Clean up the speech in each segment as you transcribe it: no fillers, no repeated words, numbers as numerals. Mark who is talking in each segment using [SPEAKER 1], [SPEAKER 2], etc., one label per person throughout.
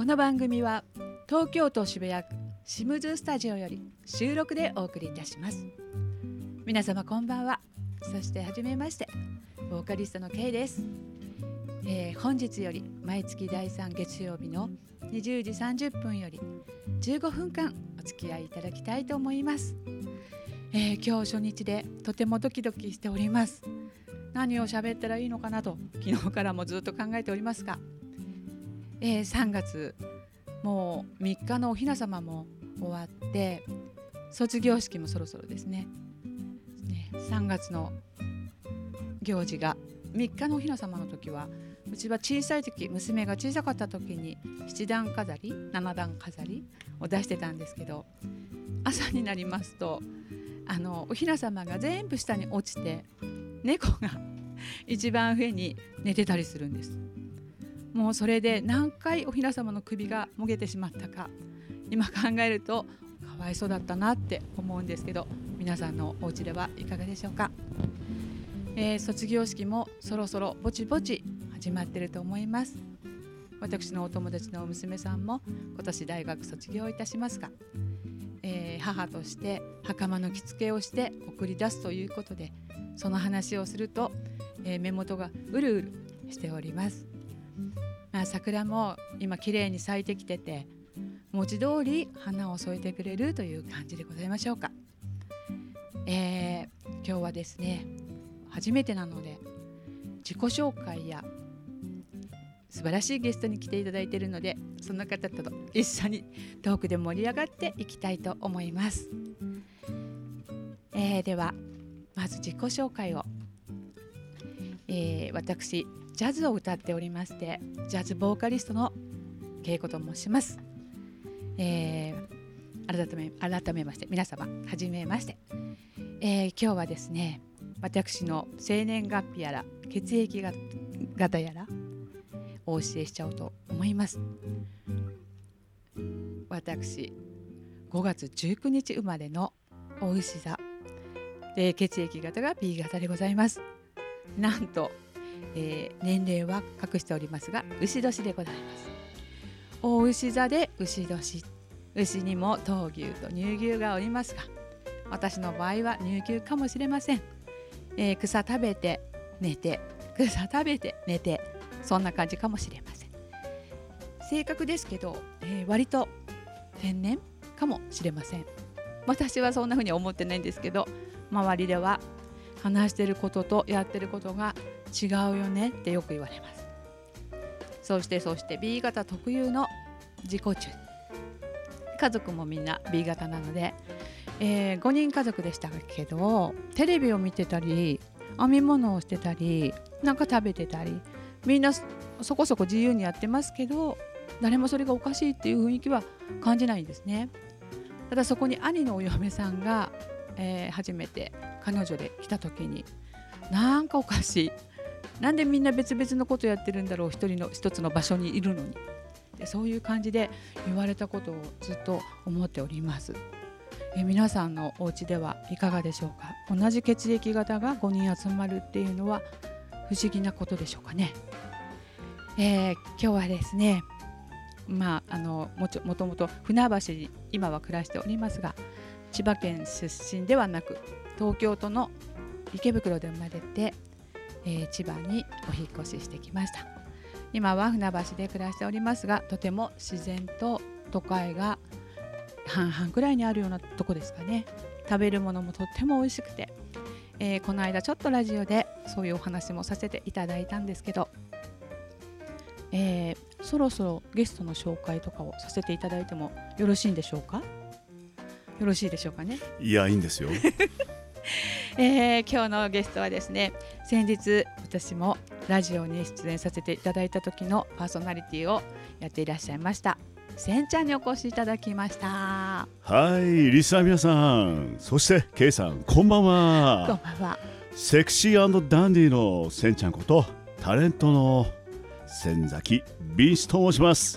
[SPEAKER 1] の番組は東京都渋谷区シムズスタジオより収録でお送りいたします。皆様こんばんは。そしてはじめまして、ボーカリストの K です。本日より毎月第3月曜日の20時30分より15分間お付き合いいただきたいと思います。今日初日でとてもドキドキしております。何を喋ったらいいのかなと昨日からもずっと考えておりますが、3月もう3日のおひなさまも終わって卒業式もそろそろですね。3月の行事が3日のおひなさまの時は、うちは小さい時、娘が小さかった時に7段飾り7段飾りを出してたんですけど、朝になりますとおひなさまが全部下に落ちて猫が一番上に寝てたりするんです。もうそれで何回おひなさまの首がもげてしまったか今考えるとかわいそうだったなって思うんですけど、皆さんのお家ではいかがでしょうか。卒業式もそろそろぼちぼち始まっていると思います。私のお友達の娘さんも今年大学卒業いたしますが、母として袴の着付けをして送り出すということで、その話をすると、目元がうるうるしております。桜も今綺麗に咲いてきてて、文字通り花を添えてくれるという感じでございましょうか。今日はですね、初めてなので自己紹介や素晴らしいゲストに来ていただいているので、その方と一緒にトークで盛り上がっていきたいと思います。ではまず自己紹介を、私ジャズを歌っておりまして、ジャズボーカリストの恵子と申します。改めまして皆様はじめまして。今日はですね、私の生年月日やら血液型やらお教えしちゃおうと思います。私5月19日生まれのお牛座で、血液型が B 型でございます。なんと、年齢は隠しておりますが牛年でございます。お牛座で牛年、牛にも闘牛と乳牛がおりますが、私の場合は乳牛かもしれません。草食べて寝て草食べて寝て、そんな感じかもしれません。性格ですけど、割と天然かもしれません。私はそんな風に思ってないんですけど、周りでは話してることとやってることが違うよねってよく言われます。そして B 型特有の自己中、家族もみんな B 型なので、5人家族でしたけど、テレビを見てたり編み物をしてたりなんか食べてたり、みんなそこそこ自由にやってますけど、誰もそれがおかしいっていう雰囲気は感じないんですね。ただそこに兄のお嫁さんが、初めて彼女で来た時に、なんかおかしい、なんでみんな別々のことやってるんだろう、一つの場所にいるのにで、そういう感じで言われたことをずっと思っております。皆さんのお家ではいかがでしょうか。同じ血液型が5人集まるっていうのは不思議なことでしょうかね。今日はですね、もともと船橋に今は暮らしておりますが、千葉県出身ではなく東京都の池袋で生まれて、千葉にお引越ししてきました。今は船橋で暮らしておりますが、とても自然と都会が半々くらいにあるようなとこですかね。食べるものもとっても美味しくて、この間ちょっとラジオでそういうお話もさせていただいたんですけど、そろそろゲストの紹介とかをさせていただいてもよろしいんでしょうか。よろしいでしょうかね。
[SPEAKER 2] いや、いいんですよ。
[SPEAKER 1] 今日のゲストはですね、先日私もラジオに出演させていただいた時のパーソナリティをやっていらっしゃいましたせんちゃんにお越しいただきました。
[SPEAKER 2] はい、リスナー皆さん、そして K さん、こんばんは。
[SPEAKER 1] こんばんは。
[SPEAKER 2] セクシー&ダンディーのせんちゃんことタレントの千崎ビーチと申します。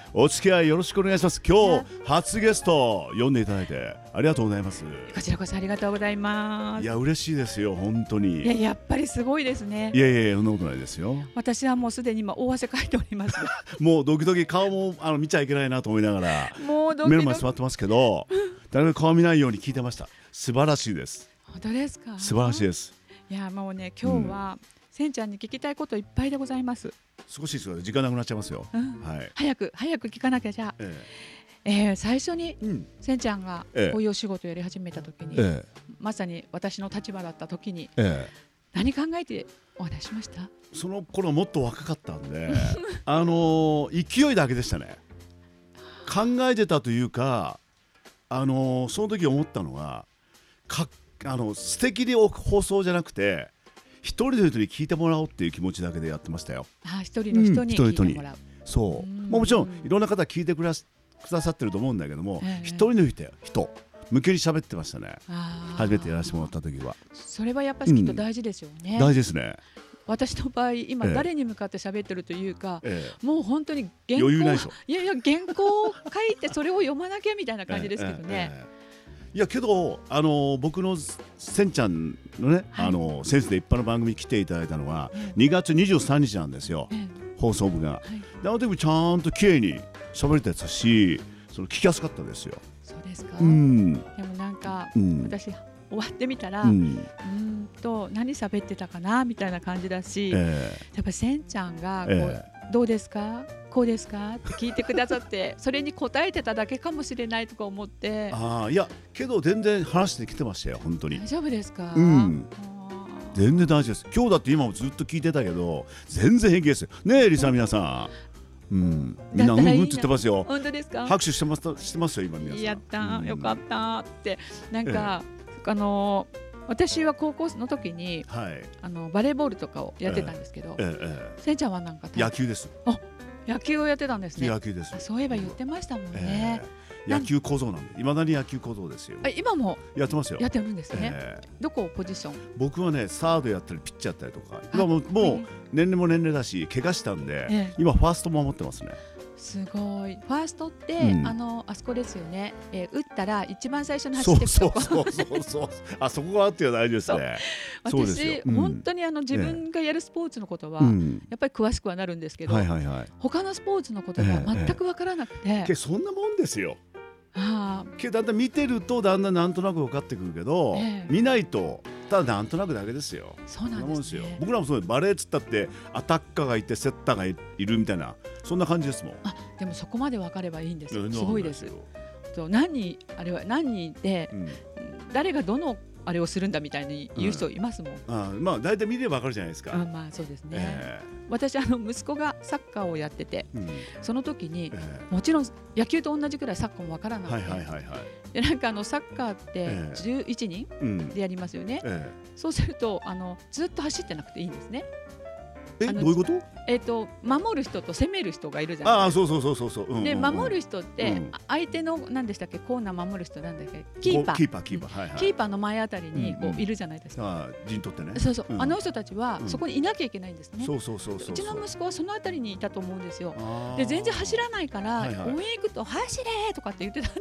[SPEAKER 2] お付き合いよろしくお願いします。今日初ゲスト呼んでいただいてありがとうございます。
[SPEAKER 1] こちらこそありがとうございます。
[SPEAKER 2] いや嬉しいですよ本当に。
[SPEAKER 1] いややっぱりすごいですね。
[SPEAKER 2] いやいやいやそんなことないですよ。
[SPEAKER 1] 私はもうすでに今大汗かいております。
[SPEAKER 2] もうドキドキ顔も見ちゃいけないなと思いながら
[SPEAKER 1] もうドキドキ
[SPEAKER 2] 目の前に座ってますけど誰も顔見ないように聞いてました。素晴らしいです。
[SPEAKER 1] 本当ですか。
[SPEAKER 2] 素晴らしいです。
[SPEAKER 1] いやもうね今日は、せんちゃんに聞きたいこといっぱいでございます。
[SPEAKER 2] 少しですよ時間なくなっちゃいますよ、はい、
[SPEAKER 1] 早く聞かなきゃ。じゃあ、最初に、せんちゃんがこういうお仕事をやり始めた時に、まさに私の立場だった時に、何考えてお話しました？
[SPEAKER 2] その頃もっと若かったんで勢いだけでしたね。考えてたというかその時思ったのは素敵で放送じゃなくて一人の人に聞いてもらおうっていう気持ちだけでやってましたよ。
[SPEAKER 1] 一人の人に聞いてもらう。
[SPEAKER 2] そう。もちろんいろんな方聞いてくださってると思うんだけども、一人の人向けに喋ってましたね。初めてやらせてもらった時は。
[SPEAKER 1] それはやっぱりきっと大事ですよね。
[SPEAKER 2] 大事ですね。
[SPEAKER 1] 私の場合今誰に向かって喋ってるというか、もう本当に
[SPEAKER 2] 余裕ないでしょ。
[SPEAKER 1] いや原稿を書いてそれを読まなきゃみたいな感じですけどね。
[SPEAKER 2] いやけど僕のせんちゃんのね、センスで一般の番組に来ていただいたのは2月23日なんですよ、放送部が。で時もちゃんと綺麗に喋れたやつし、聞きやすかったですよ。
[SPEAKER 1] そうですか。でもなんか、私終わってみたら何喋ってたかなみたいな感じだし、やっぱせんちゃんがどうですかこうですかって聞いてくださってそれに答えてただけかもしれないとか思って。
[SPEAKER 2] いやけど全然話してきてましたよ本当に。
[SPEAKER 1] 大丈夫ですか？
[SPEAKER 2] 全然大丈夫です。今日だって今もずっと聞いてたけど全然平気ですよねえリサ皆さん。みんなって言ってますよ。
[SPEAKER 1] 本当ですか？
[SPEAKER 2] 拍手してますよ今皆さん。
[SPEAKER 1] やったよかったってなんか私は高校の時にバレーボールとかをやってたんですけど、せんちゃんはなんか
[SPEAKER 2] 野球です。
[SPEAKER 1] 野球をやってたんですね。
[SPEAKER 2] 野球です。
[SPEAKER 1] そういえば言ってましたもんね。
[SPEAKER 2] 野球小僧なんで、いまだに野球小僧ですよ。
[SPEAKER 1] 今も
[SPEAKER 2] やってますよ。
[SPEAKER 1] やってるんですね。どこポジション？
[SPEAKER 2] 僕はねサードやったりピッチャーやったりとか。今もう年齢も年齢だし怪我したんで、今ファースト守ってますね。
[SPEAKER 1] すごい。ファーストって、あそこですよね。打ったら一番最初に走っていくとこ。
[SPEAKER 2] そうあそこがあっては大丈夫ですね。
[SPEAKER 1] 私本当に自分がやるスポーツのことはやっぱり詳しくはなるんですけど、他のスポーツのことが全く分からなくて。
[SPEAKER 2] そんなもんですよ。だんだん見てるとだんだんなんとなく分かってくるけど、見ないとただなんとなくだけですよ。
[SPEAKER 1] そうなんですよ。
[SPEAKER 2] 僕らもそうバレーっつったってアタッカーがいてセッターがいるみたいなそんな感じですもん。
[SPEAKER 1] でもそこまで分かればいいんですよ。すごいです。何人で誰がどのあれをするんだみたいに言う人いますもん。
[SPEAKER 2] 大体見れば分かるじゃないですか。
[SPEAKER 1] そうですね。私息子がサッカーをやってて、その時にもちろん野球と同じくらいサッカーも分からなくて、でなんかサッカーって11人でやりますよね。そうするとずっと走ってなくていいんですね。
[SPEAKER 2] どういうこと？
[SPEAKER 1] 守る人と攻める人がいるじゃないですか。そうで守る人って相手の何でしたっけコーナー守る人なんだっけキーパーの前あたりにいるじゃないですか。
[SPEAKER 2] 陣取ってね。
[SPEAKER 1] あの人たちはそこにいなきゃいけないんですね。うちの息子はそのあたりにいたと思うんですよ。で全然走らないから応援行くと走れとかって言ってたん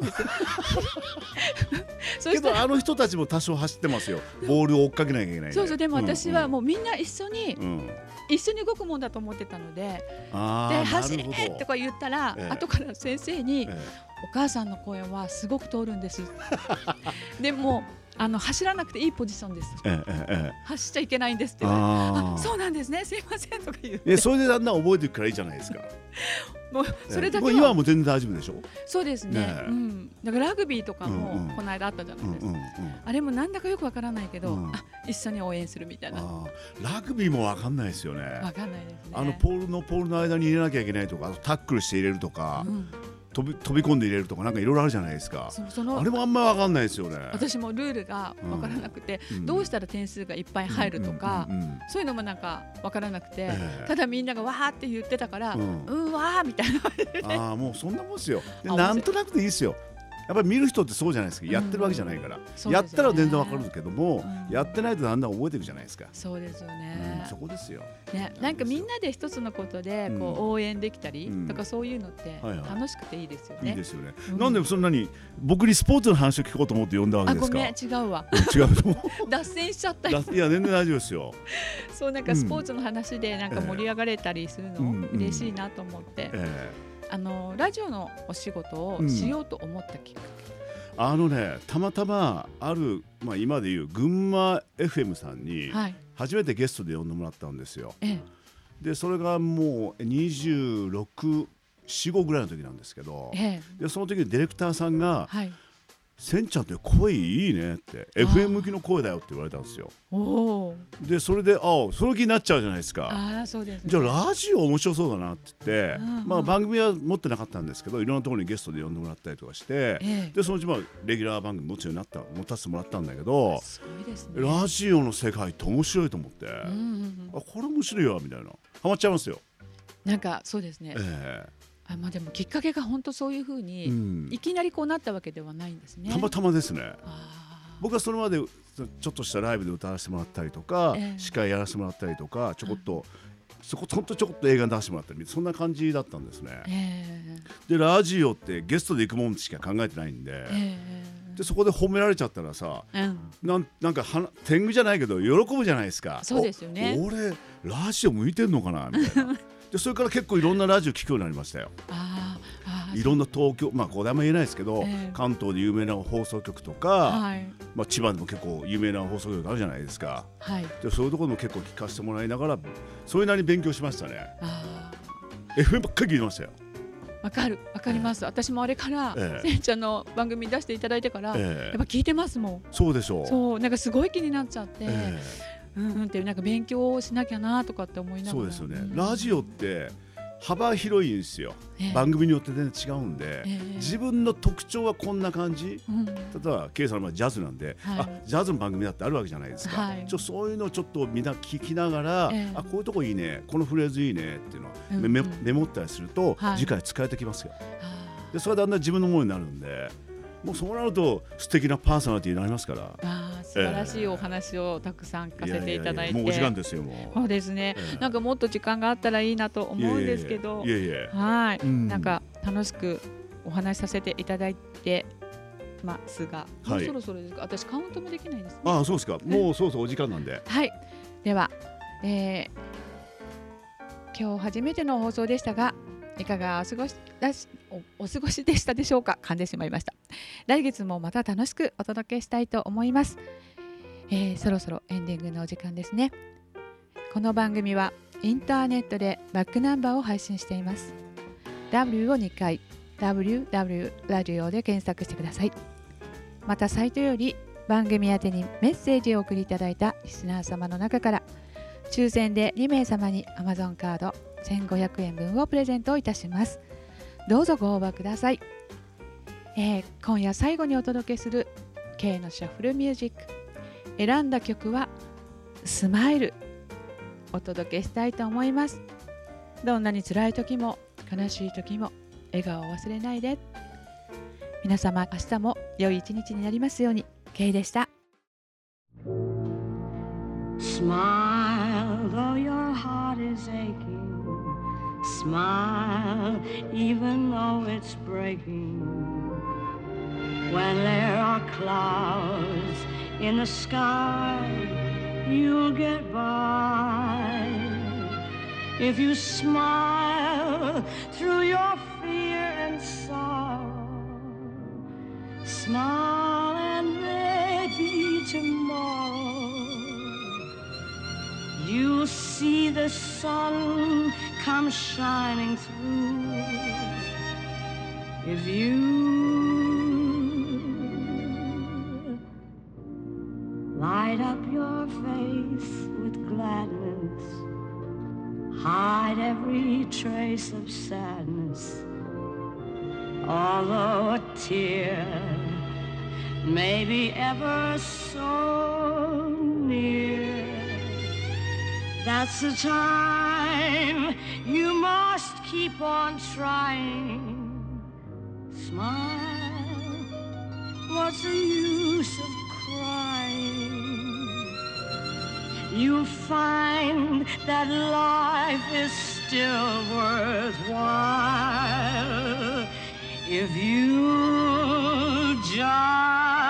[SPEAKER 1] ですよ。
[SPEAKER 2] けどあの人たちも多少走ってますよ。ボールを追っかけなきゃいけない。
[SPEAKER 1] でも私はもうみんな一緒に動くもんだと思ってたので、走れとか言ったら後から先生にお母さんの声はすごく通るんですでも走らなくていいポジションです、走っちゃいけないんですって言われて、そうなんですねすいませんとか言って、
[SPEAKER 2] それでだんだん覚えていくからいいじゃないですか。
[SPEAKER 1] もうそれだけは
[SPEAKER 2] 今はもう全然大丈夫でしょ。
[SPEAKER 1] そうですね。だからラグビーとかもこの間あったじゃないですか。あれもなんだかよくわからないけど、一緒に応援するみたいな。
[SPEAKER 2] ラグビーもわかんないですよね。
[SPEAKER 1] わかんないですね。
[SPEAKER 2] ポールの間に入れなきゃいけないとか、タックルして入れるとか、飛び込んで入れるとかなんかいろいろあるじゃないですか。あれもあんまりわかんないですよね。
[SPEAKER 1] 私もルールがわからなくて、どうしたら点数がいっぱい入るとか、そういうのもなんかわからなくて、ただみんながわーって言ってたから、わーみたいな。
[SPEAKER 2] もうそんなもんですよ。なんとなくでいいですよ。 やっぱり見る人ってそうじゃないですか、やってるわけじゃないから、やったら全然わかるけども、やってないとだんだん覚えていくじゃないですか。
[SPEAKER 1] そうですよね、
[SPEAKER 2] そこですよ、
[SPEAKER 1] ね、なんかみんなで一つのことでこう応援できたりとか、そういうのって楽しくていいですよね。
[SPEAKER 2] いいですよね。なんでそんなに僕にスポーツの話を聞こうと思って呼んだわけですか。
[SPEAKER 1] ごめん、違うわ。
[SPEAKER 2] 違うと
[SPEAKER 1] 脱線しちゃった。
[SPEAKER 2] いや全然大丈夫ですよ。
[SPEAKER 1] そう、なんかスポーツの話でなんか盛り上がれたりするの嬉しいなと思って、ラジオのお仕事をしようと思ったきっかけ。
[SPEAKER 2] たまたまある、今でいう群馬 FM さんに初めてゲストで呼んでもらったんですよ。でそれがもう26、4、5ぐらいの時なんですけど、でその時にディレクターさんが、せんちゃんって声いいねって FM 向きの声だよって言われたんですよ。でそれでその気になっちゃうじゃないですか。
[SPEAKER 1] そうですね、
[SPEAKER 2] じゃあラジオ面白そうだなって言って、番組は持ってなかったんですけど、いろんなところにゲストで呼んでもらったりとかして、でそのうちレギュラー番組持つようになった、持たせてもらったんだけど、
[SPEAKER 1] すごいですね、
[SPEAKER 2] ラジオの世界って面白いと思って、これ面白いわみたいな、ハマっちゃいますよ。
[SPEAKER 1] なんかそうですね、でもきっかけが本当そういう風に、いきなりこうなったわけではないんですね。
[SPEAKER 2] たまたまですね。僕はそれまでちょっとしたライブで歌わせてもらったりとか、司会やらせてもらったりとか、ちょこっと、ほんとちょこっと映画に出してもらったり、そんな感じだったんですね。でラジオってゲストで行くもんしか考えてないんで、でそこで褒められちゃったらさ、なんか天狗じゃないけど喜ぶじゃないですか。
[SPEAKER 1] そうですよね。
[SPEAKER 2] 俺ラジオ向いてんのかなみたいな。でそれから結構いろんなラジオ聞くようになりましたよ。いろんな東京、これも言えないですけど、関東で有名な放送局とか、千葉でも結構有名な放送局あるじゃないですか。でそういうところも結構聞かせてもらいながら、それなりに勉強しましたね。FM ばっかり聞いてましたよ。
[SPEAKER 1] わかります。私もあれからせんちゃんの番組出していただいてから、やっぱ聞いてますもん。
[SPEAKER 2] そうでしょう。
[SPEAKER 1] そう、なんかすごい気になっちゃって、ってなんか勉強をしなきゃなとかって思いながら。そうですよね。
[SPEAKER 2] ラジオって幅広いんですよ。番組によって全然違うんで、自分の特徴はこんな感じ。例えば K さんはジャズなんで、ジャズの番組だってあるわけじゃないですか。そういうのをちょっとみんな聞きながら、こういうとこいいね、このフレーズいいねっていうのをメモったりすると、次回使えてきますよ。でそれはだんだん自分のものになるんで、もうそうなると素敵なパーソナリティになりますから。
[SPEAKER 1] 素晴らしいお話をたくさん聞かせていただいて、
[SPEAKER 2] もうお時間ですよ。もう
[SPEAKER 1] そうですね、なんかもっと時間があったらいいなと思うんですけど、なんか楽しくお話しさせていただいてますが、もうそろそろですか。私カウントもできないですね。
[SPEAKER 2] そうですか。もうそうそうお時間なんで。
[SPEAKER 1] では、今日初めての放送でしたが、いかがお過ごしでしたでしょうか。噛んでしまいました。来月もまた楽しくお届けしたいと思います。そろそろエンディングのお時間ですね。この番組はインターネットでバックナンバーを配信しています。 W を2回 WW ラジオで検索してください。またサイトより番組宛てにメッセージをお送りいただいたリスナー様の中から抽選で2名様に Amazon カード1500円分をプレゼントいたします。どうぞご応募ください。今夜最後にお届けする K のシャッフルミュージック、選んだ曲はスマイルお届けしたいと思います。どんなに辛い時も悲しい時も笑顔を忘れないで。皆様明日も良い一日になりますように。 K でした。
[SPEAKER 3] Smile though your heart is aching, smile even though it's breaking. When there are clouds in the sky, you'll get by. If you smile through your fear and sorrow, smile and maybe tomorrow you'll see the sun come shining through. If you light up your face with gladness, hide every trace of sadness, although a tear may be ever so near. That's the time you must keep on trying. Smile what's the use of crying? You'll find that life is still worthwhile if you just